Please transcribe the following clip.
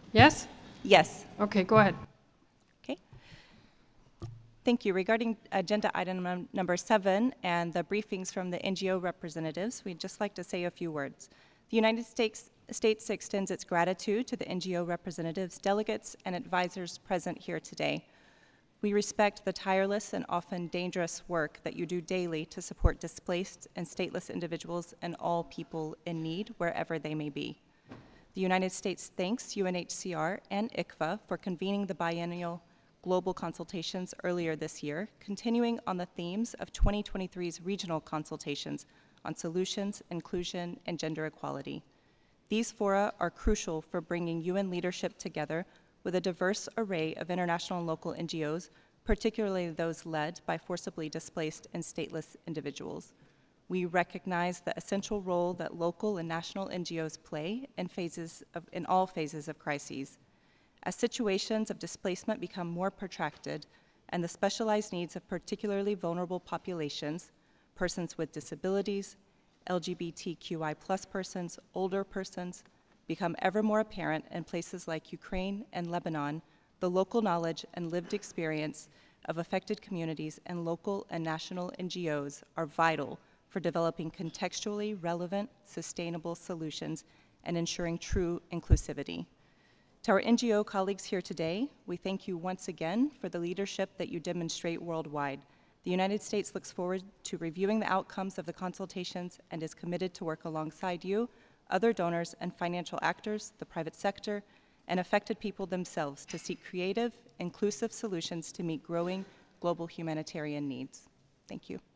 Yes? Yes. Okay, go ahead. Okay. Thank you. Regarding agenda item number 7 and the briefings from the NGO representatives, we'd just like to say a few words. The United States extends its gratitude to the NGO representatives, delegates, and advisors present here today. We respect the tireless and often dangerous work that you do daily to support displaced and stateless individuals and all people in need, wherever they may be. The United States thanks UNHCR and ICFA for convening the biennial global consultations earlier this year, continuing on the themes of 2023's regional consultations on solutions, inclusion, and gender equality. These fora are crucial for bringing UN leadership together with a diverse array of international and local NGOs, particularly those led by forcibly displaced and stateless individuals. We recognize the essential role that local and national NGOs play in all phases of crises. As situations of displacement become more protracted and the specialized needs of particularly vulnerable populations, persons with disabilities, LGBTQI+ persons, older persons, become ever more apparent in places like Ukraine and Lebanon, the local knowledge and lived experience of affected communities and local and national NGOs are vital for developing contextually relevant, sustainable solutions and ensuring true inclusivity. To our NGO colleagues here today, we thank you once again for the leadership that you demonstrate worldwide. The United States looks forward to reviewing the outcomes of the consultations and is committed to work alongside you, other donors and financial actors, the private sector, and affected people themselves to seek creative, inclusive solutions to meet growing global humanitarian needs. Thank you.